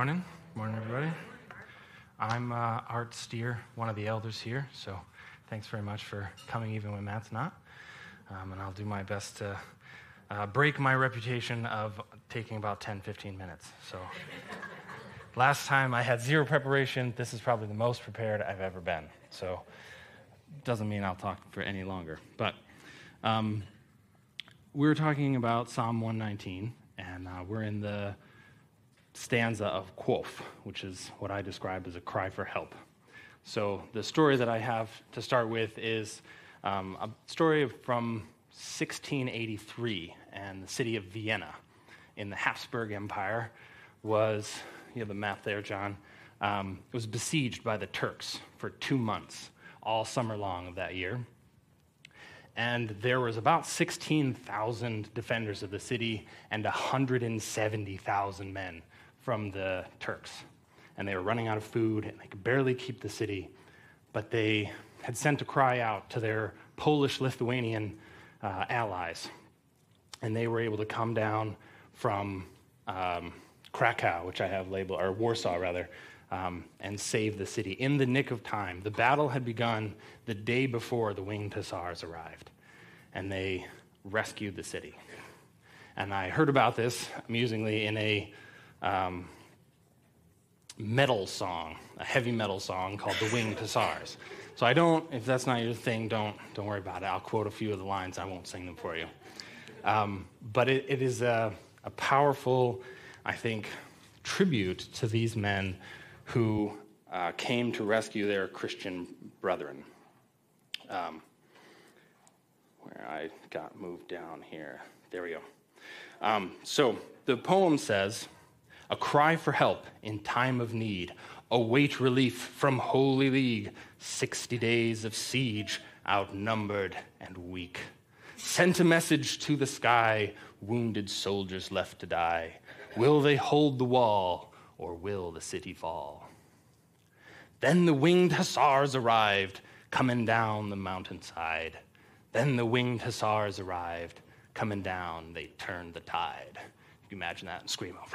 morning. Morning, everybody. I'm Art Steer, one of the elders here, so thanks very much for coming even when Matt's not. And I'll do my best to break my reputation of taking about 10, 15 minutes. So last time I had zero preparation. This is probably the most prepared I've ever been. So doesn't mean I'll talk for any longer. But we're talking about Psalm 119, and we're in the stanza of Quoth, which is what I describe as a cry for help. So the story that I have to start with is a story from 1683, and the city of Vienna in the Habsburg Empire was, you have the map there, John, it was besieged by the Turks for 2 months, all summer long of that year. And there was about 16,000 defenders of the city and 170,000 men from the Turks. And they were running out of food, and they could barely keep the city. But they had sent a cry out to their Polish-Lithuanian allies. And they were able to come down from Krakow, which I have labeled, or Warsaw rather, and save the city in the nick of time. The battle had begun the day before the winged hussars arrived, and they rescued the city. And I heard about this, amusingly, in a metal song, a heavy metal song called The Winged Hussars. So if that's not your thing, don't worry about it. I'll quote a few of the lines. I won't sing them for you. But it is a powerful, I think, tribute to these men who came to rescue their Christian brethren. Where I got moved down here. There we go. So the poem says, "A cry for help in time of need. Await relief from Holy League. 60 days of siege, outnumbered and weak. Sent a message to the sky. Wounded soldiers left to die. Will they hold the wall, or will the city fall? Then the winged hussars arrived, coming down the mountainside. Then the winged hussars arrived, coming down, they turned the tide." You can imagine that and scream out.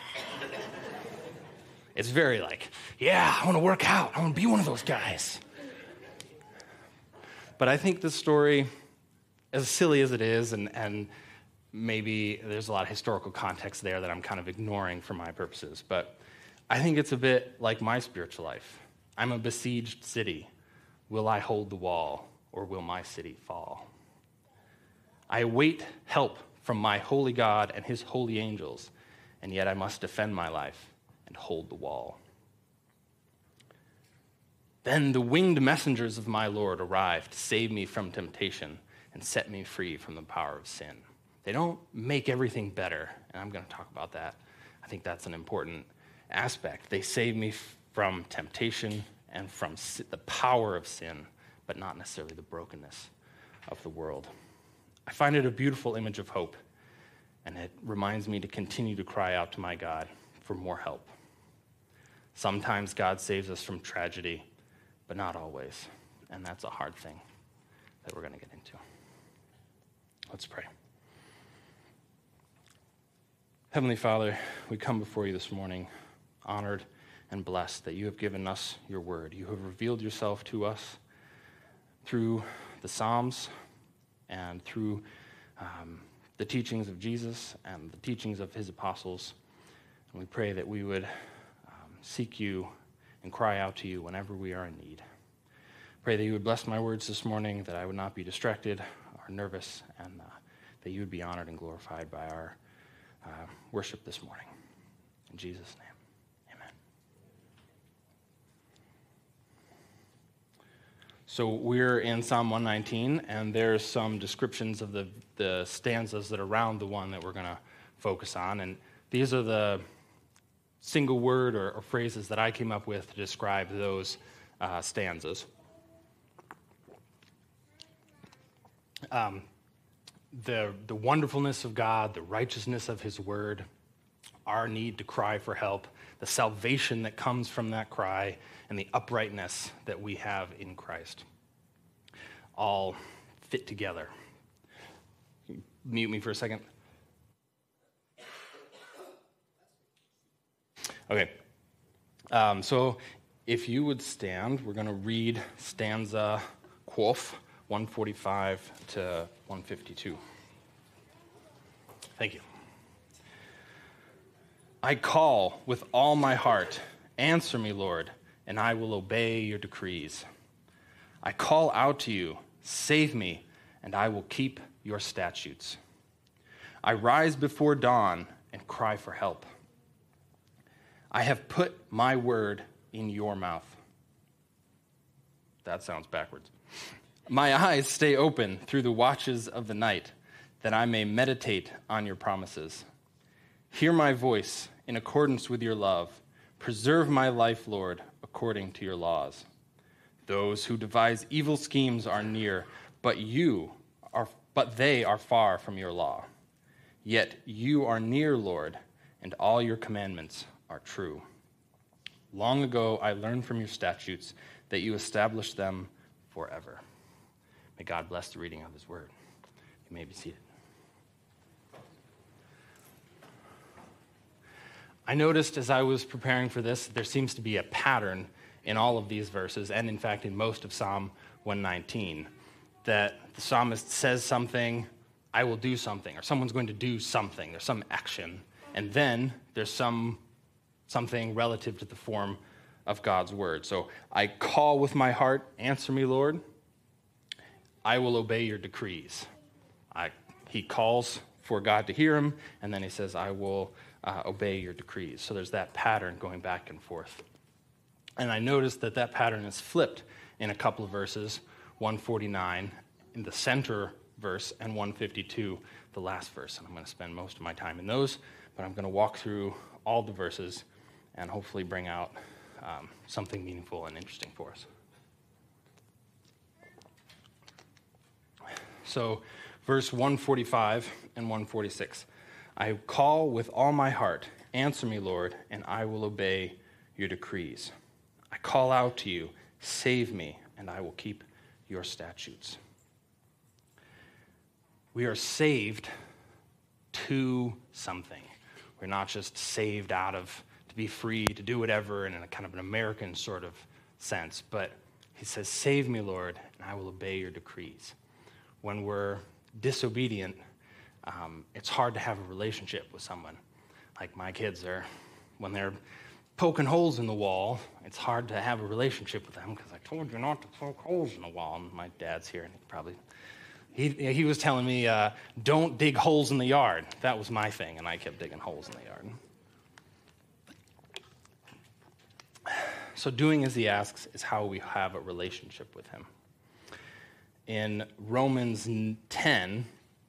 It's very I want to work out. I want to be one of those guys. But I think the story, as silly as it is, and maybe there's a lot of historical context there that I'm kind of ignoring for my purposes, but I think it's a bit like my spiritual life. I'm a besieged city. Will I hold the wall, or will my city fall? I await help from my holy God and his holy angels, and yet I must defend my life and hold the wall. Then the winged messengers of my Lord arrived to save me from temptation and set me free from the power of sin. They don't make everything better, and I'm going to talk about that. I think that's an important aspect. They save me from temptation and from the power of sin, but not necessarily the brokenness of the world. I find it a beautiful image of hope, and it reminds me to continue to cry out to my God for more help. Sometimes God saves us from tragedy, but not always, and that's a hard thing that we're going to get into. Let's pray. Heavenly Father, we come before you this morning, honored and blessed that you have given us your word. You have revealed yourself to us through the Psalms and through the teachings of Jesus and the teachings of his apostles. And we pray that we would seek you and cry out to you whenever we are in need. Pray that you would bless my words this morning, that I would not be distracted or nervous, and that you would be honored and glorified by our worship this morning. In Jesus' name, amen. So we're in Psalm 119, and there's some descriptions of the stanzas that are around the one that we're going to focus on. And these are the single word or phrases that I came up with to describe those stanzas. The wonderfulness of God, the righteousness of his word, our need to cry for help, the salvation that comes from that cry, and the uprightness that we have in Christ all fit together. Mute me for a second. Okay. So if you would stand, we're going to read stanza Quoth, 145 to 152. Thank you. I call with all my heart. Answer me, Lord, and I will obey your decrees. I call out to you. Save me, and I will keep your statutes. I rise before dawn and cry for help. I have put my word in your mouth. That sounds backwards. My eyes stay open through the watches of the night, that I may meditate on your promises. Hear my voice in accordance with your love. Preserve my life, Lord, according to your laws. Those who devise evil schemes are near, but they are far from your law. Yet you are near, Lord, and all your commandments are true. Long ago I learned from your statutes that you established them forever. May God bless the reading of his word. You may be seated. I noticed as I was preparing for this, there seems to be a pattern in all of these verses, and in fact in most of Psalm 119, that the psalmist says something, I will do something, or someone's going to do something, there's some action, and then there's something relative to the form of God's word. So I call with my heart, answer me, Lord. I will obey your decrees. He calls for God to hear him, and then he says, I will obey your decrees. So there's that pattern going back and forth. And I noticed that pattern is flipped in a couple of verses, 149 in the center verse and 152, the last verse. And I'm going to spend most of my time in those, but I'm going to walk through all the verses and hopefully bring out something meaningful and interesting for us. So verse 145 and 146. I call with all my heart, answer me, Lord, and I will obey your decrees. I call out to you, save me, and I will keep your statutes. We are saved to something. We're not just saved to be free, to do whatever in a kind of an American sort of sense, but he says, save me, Lord, and I will obey your decrees. When we're disobedient, it's hard to have a relationship with someone. Like my kids when they're poking holes in the wall, it's hard to have a relationship with them because I told you not to poke holes in the wall. And my dad's here, and he was telling me, don't dig holes in the yard. That was my thing, and I kept digging holes in the yard. So doing as he asks is how we have a relationship with him. In Romans 10,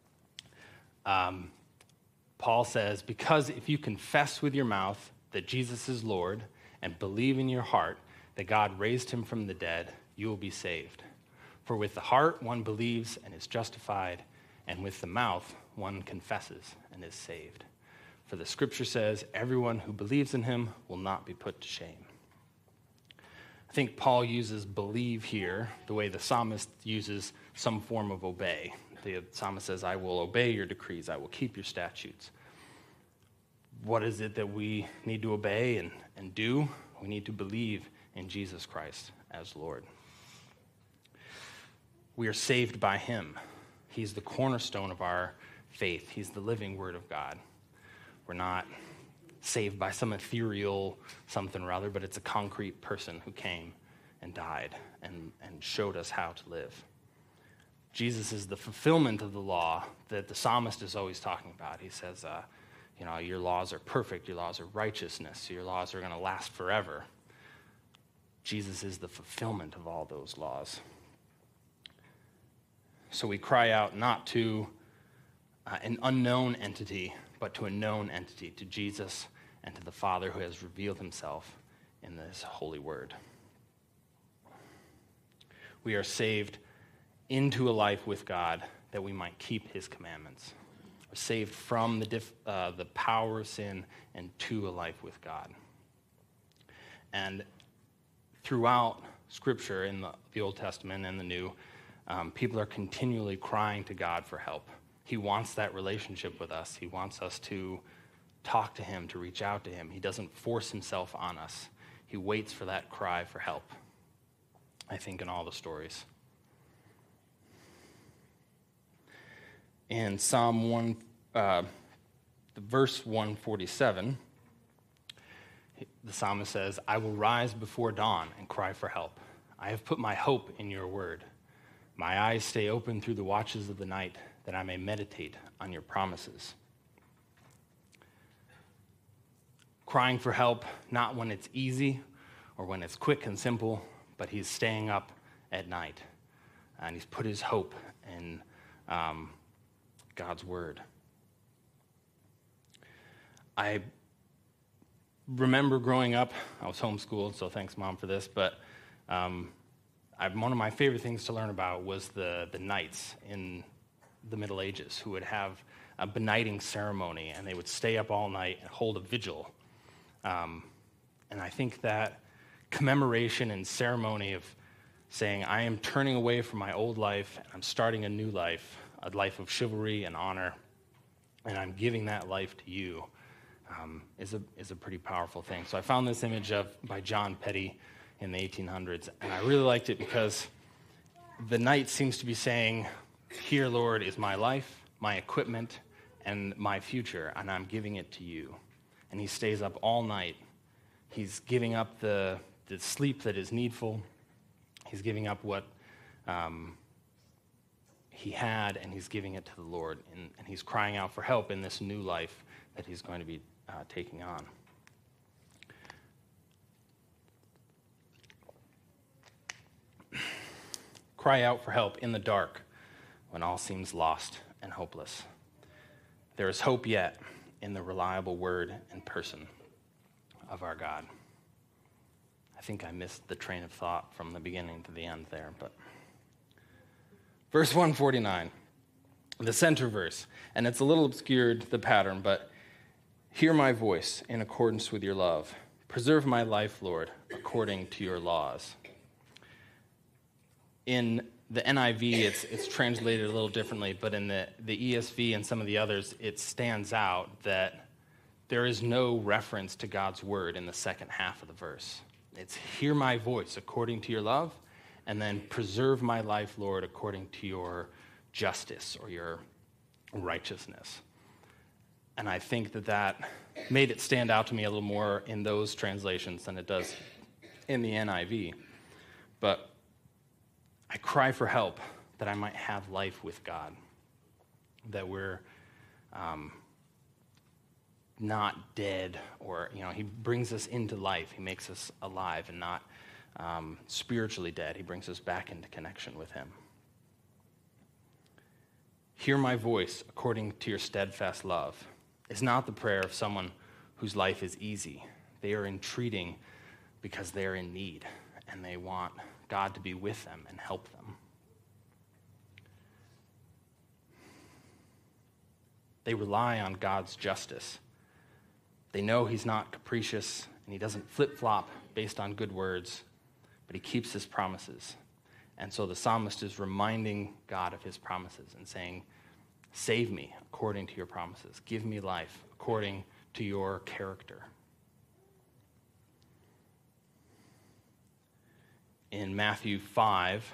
Paul says, because if you confess with your mouth that Jesus is Lord and believe in your heart that God raised him from the dead, you will be saved. For with the heart one believes and is justified, and with the mouth one confesses and is saved. For the scripture says, everyone who believes in him will not be put to shame. I think Paul uses believe here the way the psalmist uses some form of obey. The psalmist says, I will obey your decrees, I will keep your statutes. What is it that we need to obey and do? We need to believe in Jesus Christ as Lord. We are saved by him. He's the cornerstone of our faith. He's the living word of God. We're not saved by some ethereal something or other, but it's a concrete person who came and died and showed us how to live. Jesus is the fulfillment of the law that the psalmist is always talking about. He says, your laws are perfect, your laws are righteousness, your laws are going to last forever. Jesus is the fulfillment of all those laws. So we cry out not to an unknown entity, but to a known entity, to Jesus and to the Father who has revealed himself in this holy word. We are saved into a life with God that we might keep his commandments. We're saved from the power of sin and to a life with God. And throughout Scripture in the Old Testament and the New, people are continually crying to God for help. He wants that relationship with us. He wants us to talk to him, to reach out to him. He doesn't force himself on us. He waits for that cry for help, I think, in all the stories. In Psalm 1, verse 147, the psalmist says, "I will rise before dawn and cry for help. I have put my hope in your word. My eyes stay open through the watches of the night, that I may meditate on your promises." Crying for help, not when it's easy or when it's quick and simple, but he's staying up at night, and he's put his hope in God's word. I remember growing up, I was homeschooled, so thanks, Mom, for this, but one of my favorite things to learn about was the knights in the Middle Ages who would have a benighting ceremony, and they would stay up all night and hold a vigil. And I think that commemoration and ceremony of saying, I am turning away from my old life, and I'm starting a new life, a life of chivalry and honor, and I'm giving that life to you, is a pretty powerful thing. So I found this image by John Petty in the 1800s, and I really liked it because the knight seems to be saying, here, Lord, is my life, my equipment, and my future, and I'm giving it to you. And he stays up all night. He's giving up the sleep that is needful. He's giving up what he had, and he's giving it to the Lord. And he's crying out for help in this new life that he's going to be taking on. Cry out for help in the dark when all seems lost and hopeless. There is hope yet in the reliable word and person of our God. I think I missed the train of thought from the beginning to the end there, but verse 149, the center verse, and it's a little obscured, the pattern, but hear my voice in accordance with your love. Preserve my life, Lord, according to your laws. In the NIV, it's translated a little differently, but in the ESV and some of the others, it stands out that there is no reference to God's word in the second half of the verse. It's hear my voice according to your love, and then preserve my life, Lord, according to your justice or your righteousness. And I think that made it stand out to me a little more in those translations than it does in the NIV. But I cry for help that I might have life with God, that we're not dead, or, he brings us into life. He makes us alive and not spiritually dead. He brings us back into connection with him. Hear my voice according to your steadfast love is not the prayer of someone whose life is easy. They are entreating because they are in need, and they want God to be with them and help them. They rely on God's justice. They know he's not capricious, and he doesn't flip-flop based on good words, but he keeps his promises. And so the psalmist is reminding God of his promises and saying, save me according to your promises. Give me life according to your character. In Matthew 5,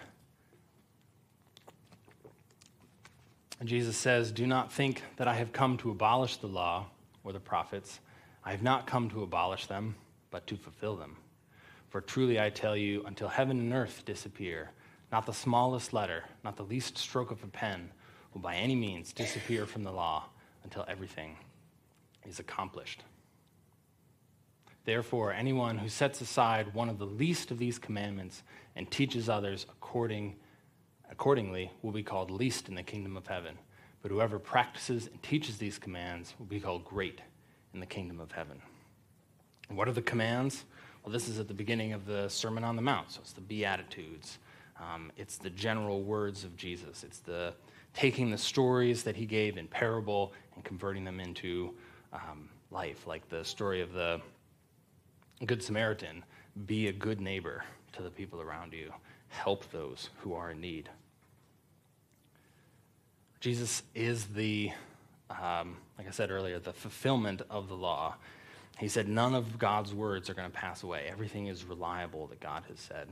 Jesus says, do not think that I have come to abolish the law or the prophets. I have not come to abolish them, but to fulfill them. For truly I tell you, until heaven and earth disappear, not the smallest letter, not the least stroke of a pen will by any means disappear from the law until everything is accomplished. Therefore, anyone who sets aside one of the least of these commandments and teaches others accordingly will be called least in the kingdom of heaven. But whoever practices and teaches these commands will be called great in the kingdom of heaven. And what are the commands? Well, this is at the beginning of the Sermon on the Mount, so it's the Beatitudes. It's the general words of Jesus. It's the taking the stories that he gave in parable and converting them into life, like the story of the Good Samaritan. Be a good neighbor to the people around you. Help those who are in need. Jesus is the like I said earlier, the fulfillment of the law. He said none of God's words are going to pass away. Everything is reliable that God has said.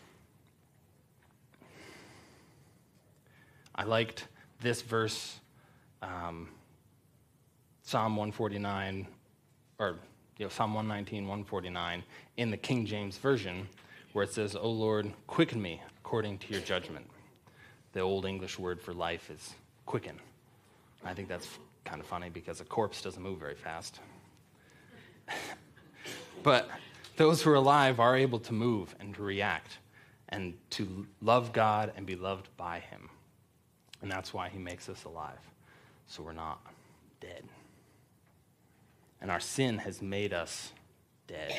I liked this verse, Psalm 149, or Psalm 119, 149, in the King James Version, where it says, "O Lord, quicken me according to your judgment." The Old English word for life is quicken. I think that's kind of funny because a corpse doesn't move very fast. But those who are alive are able to move and to react and to love God and be loved by him. And that's why he makes us alive, so we're not dead. And our sin has made us dead.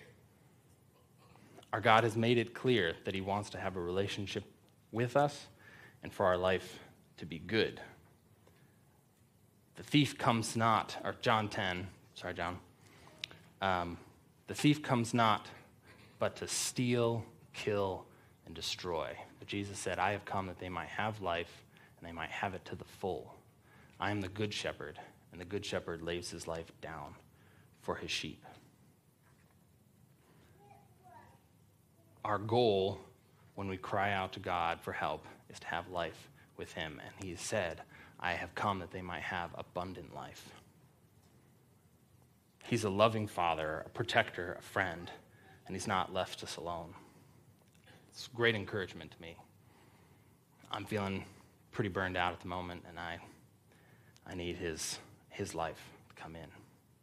Our God has made it clear that he wants to have a relationship with us and for our life to be good. The thief comes not, or John 10, sorry, John. The thief comes not but to steal, kill, and destroy. But Jesus said, I have come that they might have life and they might have it to the full. I am the good shepherd, and the good shepherd lays his life down for his sheep. Our goal when we cry out to God for help is to have life with him. And he said, I have come that they might have abundant life. He's a loving father, a protector, a friend, and he's not left us alone. It's great encouragement to me. I'm feeling pretty burned out at the moment, and I need his life to come in.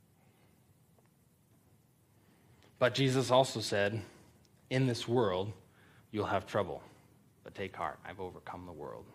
But Jesus also said, in this world, you'll have trouble, but take heart, I've overcome the world.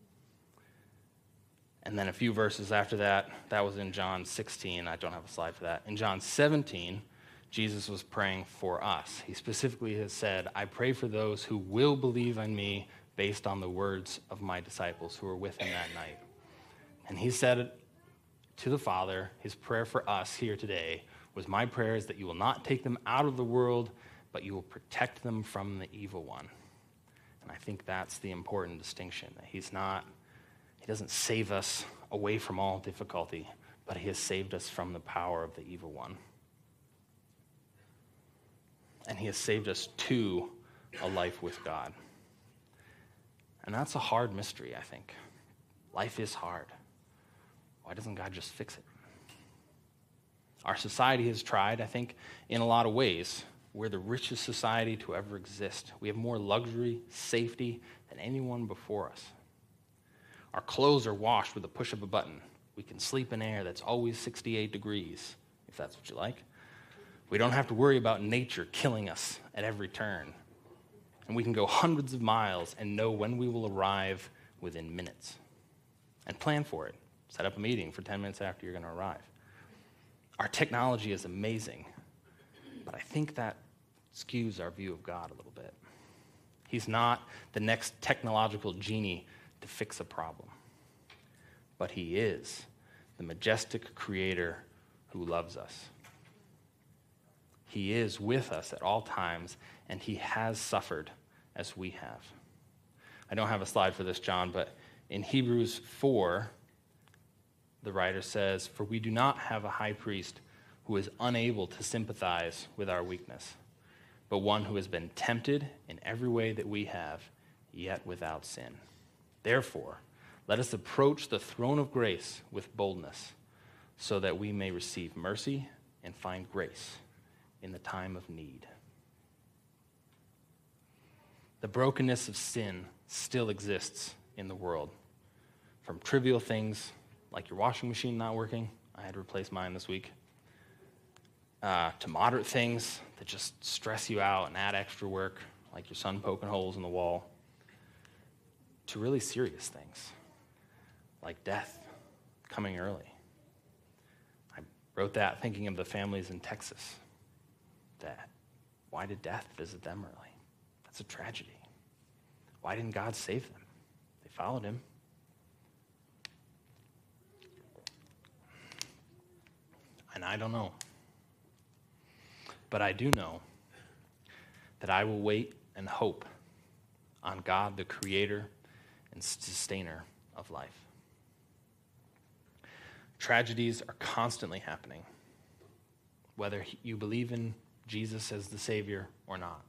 And then a few verses after that, that was in John 16. I don't have a slide for that. In John 17, Jesus was praying for us. He specifically has said, I pray for those who will believe in me based on the words of my disciples who were with him that night. And he said to the Father, his prayer for us here today was, my prayer is that you will not take them out of the world, but you will protect them from the evil one. And I think that's the important distinction, that he doesn't save us away from all difficulty, but he has saved us from the power of the evil one. And he has saved us to a life with God. And that's a hard mystery, I think. Life is hard. Why doesn't God just fix it? Our society has tried, I think, in a lot of ways. We're the richest society to ever exist. We have more luxury, safety than anyone before us. Our clothes are washed with a push of a button. We can sleep in air that's always 68 degrees, if that's what you like. We don't have to worry about nature killing us at every turn. And we can go hundreds of miles and know when we will arrive within minutes. And plan for it. Set up a meeting for 10 minutes after you're going to arrive. Our technology is amazing, but I think that skews our view of God a little bit. He's not the next technological genie to fix a problem, but he is the majestic creator who loves us. He is with us at all times, and he has suffered as we have. I don't have a slide for this, John, but in Hebrews 4, the writer says, for we do not have a high priest who is unable to sympathize with our weakness, but one who has been tempted in every way that we have, yet without sin. Therefore, let us approach the throne of grace with boldness, so that we may receive mercy and find grace in the time of need. The brokenness of sin still exists in the world, from trivial things like your washing machine not working. I had to replace mine this week. To moderate things that just stress you out and add extra work, like your son poking holes in the wall. To really serious things, like death coming early. I wrote that thinking of the families in Texas. Why did death visit them early? That's a tragedy. Why didn't God save them? They followed him. And I don't know. But I do know that I will wait and hope on God, the creator and sustainer of life. Tragedies are constantly happening, whether you believe in Jesus as the Savior or not.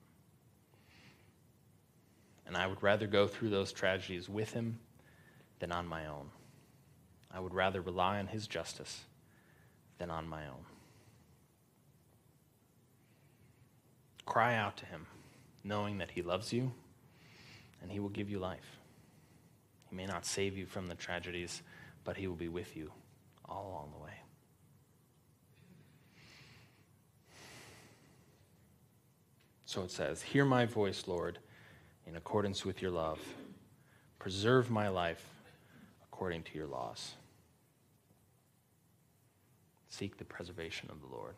And I would rather go through those tragedies with him than on my own. I would rather rely on his justice than on my own. Cry out to him, knowing that he loves you and he will give you life. He may not save you from the tragedies, but he will be with you all along the way. So it says, "Hear my voice, Lord, in accordance with your love. Preserve my life according to your laws." Seek the preservation of the Lord.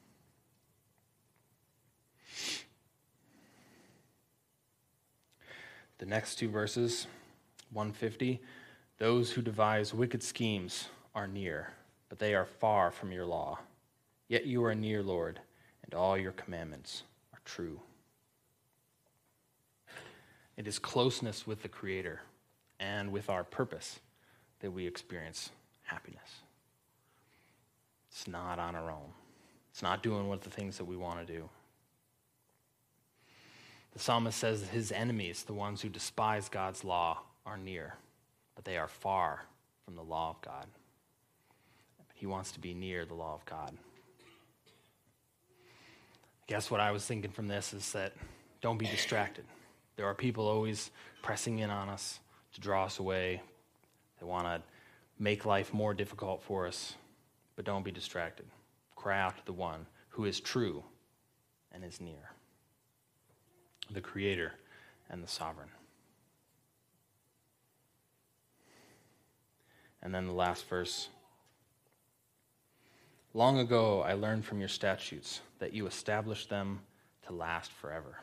The next two verses, 150, "Those who devise wicked schemes are near, but they are far from your law. Yet you are near, Lord, and all your commandments are true." It is closeness with the Creator and with our purpose that we experience happiness. It's not on our own. It's not doing what the things that we want to do. The psalmist says that his enemies, the ones who despise God's law, are near, but they are far from the law of God. He wants to be near the law of God. I guess what I was thinking from this is that don't be distracted. There are people always pressing in on us to draw us away. They want to make life more difficult for us, but don't be distracted. Cry out to the one who is true and is near, the Creator and the Sovereign. And then the last verse. "Long ago I learned from your statutes that you established them to last forever."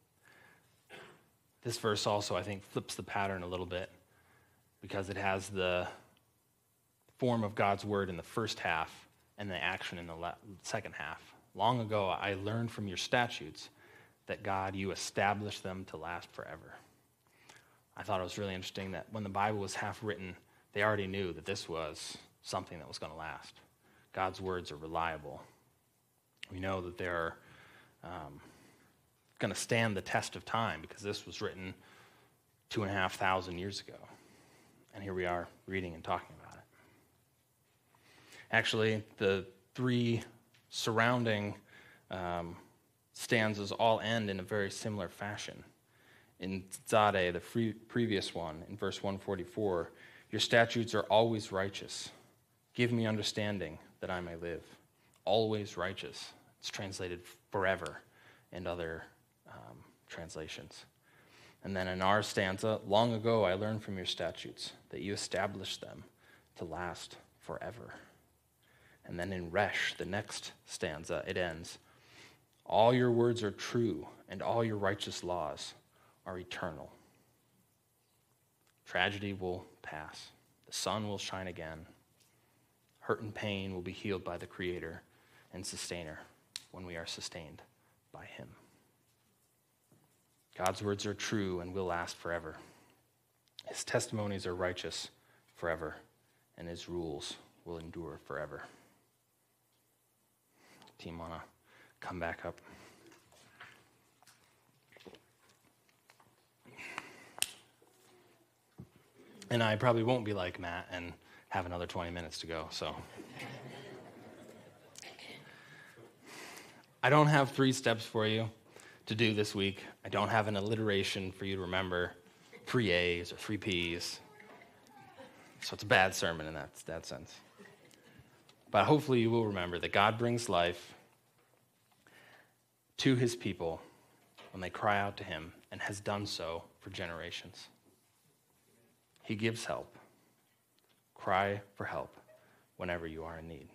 This verse also, I think, flips the pattern a little bit because it has the form of God's word in the first half and the action in the second half. "Long ago I learned from your statutes that, God, you established them to last forever." I thought it was really interesting that when the Bible was half written, they already knew that this was something that was going to last. God's words are reliable. We know that they're going to stand the test of time because this was written 2,500 years ago. And here we are reading and talking about it. Actually, the three surrounding stanzas all end in a very similar fashion. In Tzadeh, the previous one, in verse 144, "Your statutes are always righteous. Give me understanding that I may live." Always righteous. It's translated forever in other translations. And then in our stanza, "Long ago I learned from your statutes that you established them to last forever." And then in Resh, the next stanza, it ends, "All your words are true, and all your righteous laws are eternal." Tragedy will pass. The sun will shine again. Hurt and pain will be healed by the Creator and Sustainer when we are sustained by him. God's words are true and will last forever. His testimonies are righteous forever, and his rules will endure forever. Team, want to come back up? And I probably won't be like Matt and have another 20 minutes to go, so. I don't have 3 steps for you to do this week. I don't have an alliteration for you to remember, 3 A's or 3 P's. So it's a bad sermon in that sense. But hopefully you will remember that God brings life to his people when they cry out to him, and has done so for generations. He gives help. Cry for help whenever you are in need.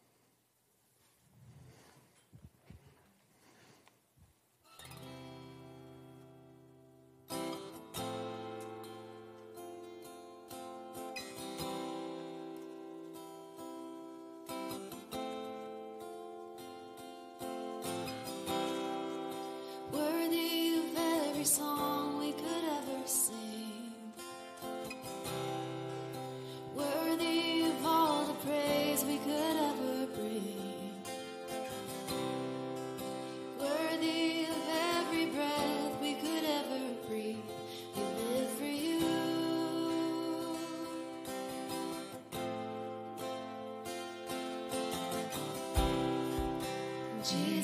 Worthy of every song we could ever sing, worthy of all the praise.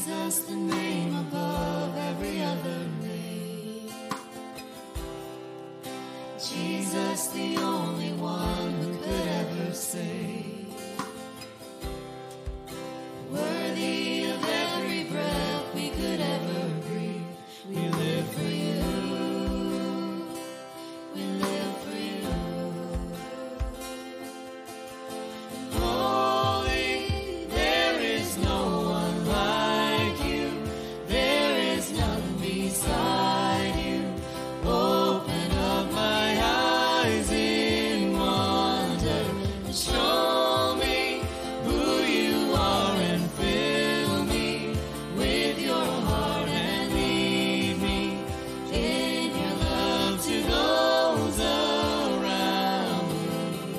Jesus, the name above every other name. Jesus, the only one who could ever save. Worthy of every breath we could ever breathe. We live for you. We live for you. Holy, there is no one like you. There is none beside you. Open up my eyes in wonder and show me who you are and fill me with your heart and lead me in your love to those around me.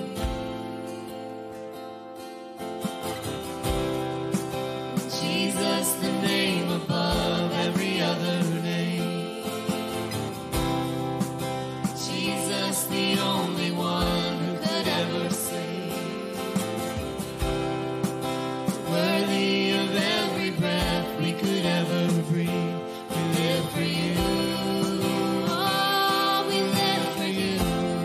Jesus, the name above every other name. Jesus, the only one who could ever save. Worthy of every breath we could ever breathe. We live for you. Oh, we live for you.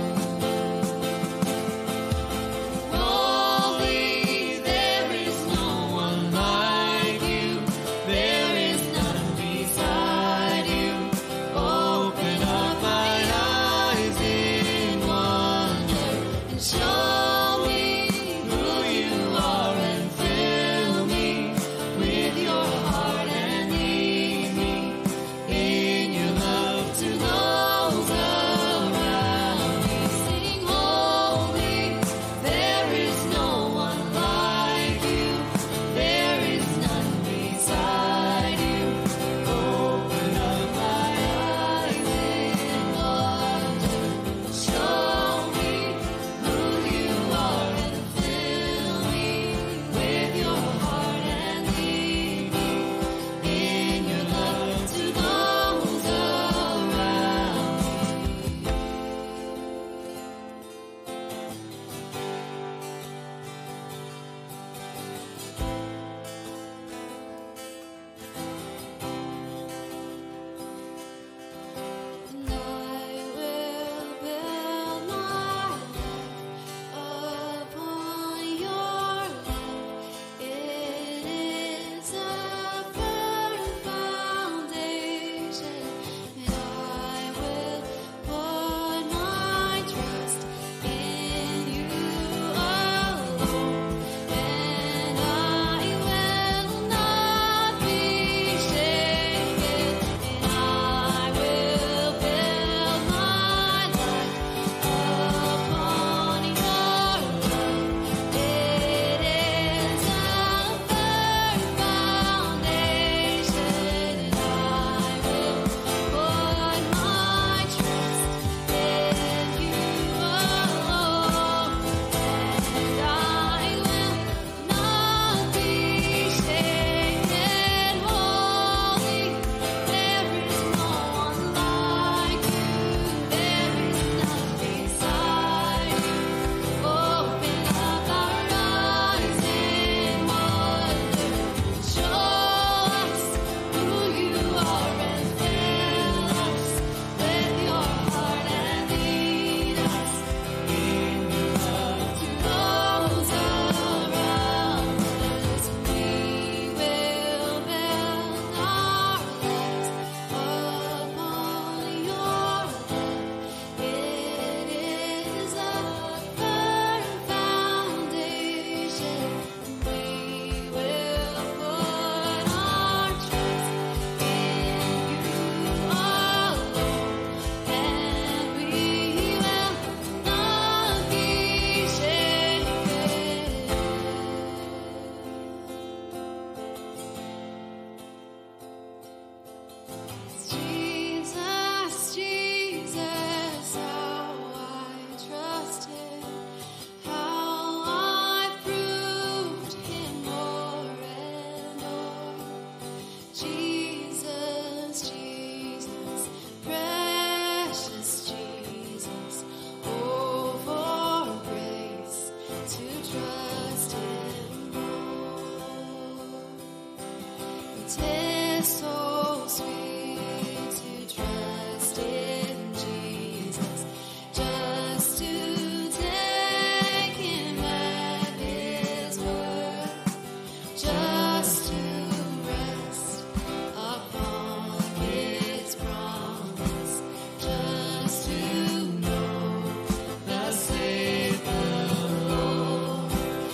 Holy, there is no one like you. There is none beside you. Open up my eyes in wonder and show me who you are and fill me with your heart and lead me in your love to those around me. Sing holy, there is no one like you. There is none beside you. Open up my eyes in wonder. Show me who you are and fill me with your heart and lead me in your love to those around And I will build my life upon your love. It is a firm foundation, and I will put my trust in you alone, and I will not be shaken, and I will build my life upon your love. It is a firm foundation, and I will put my trust in you alone, and I will not be shaken. Holy, there is no one like you. There is none beside you. Open up our eyes in wonder. Show us who you are and fill us with your heart and lead us in your love to those around us. We will build our lives upon your love. It is a firm foundation. We will put our trust in you alone, and we will not be shaken. Jesus, Jesus, how I trust him, how I proved him more and more. Jesus, Jesus, precious Jesus, oh, for grace to trust him more. 'Tis so sweet to trust in Jesus, just to take him at his word, just to rest upon his promise, just to know the safe alone.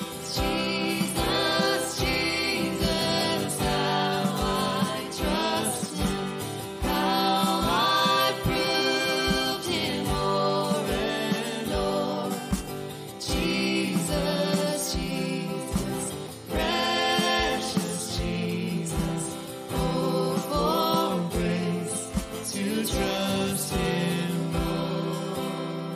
Jesus, Jesus, how I trust him, how I proved him o'er and o'er. Jesus, Jesus, precious Jesus, oh, for grace to trust him more.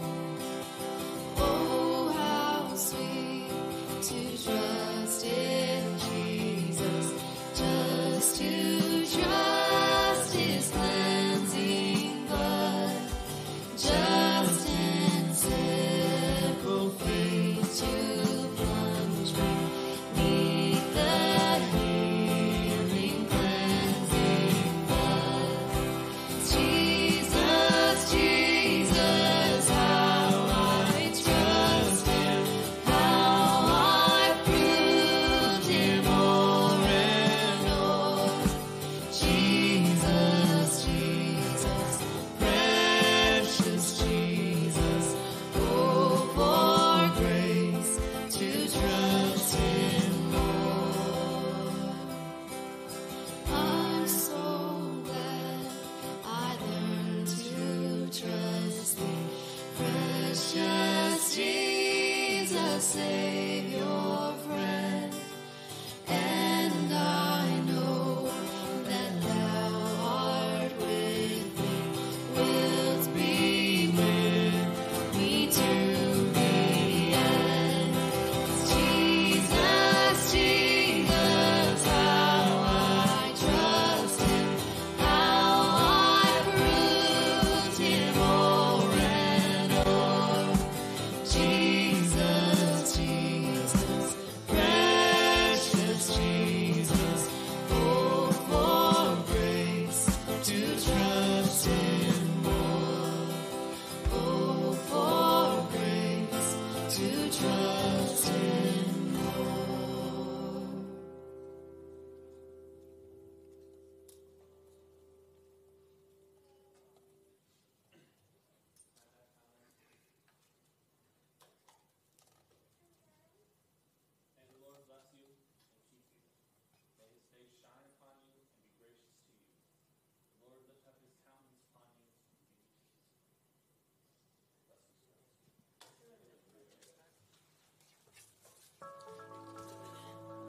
Oh, how sweet to trust in Jesus, just to trust his cleansing blood, just in simple faith to plunge beneath the healing cleansing blood. Jesus, Jesus, how I trust him, how I proved him o'er and o'er. Jesus, Jesus, precious Jesus, oh, for grace to trust him more. I'm so glad I learned to trust thee, precious Jesus,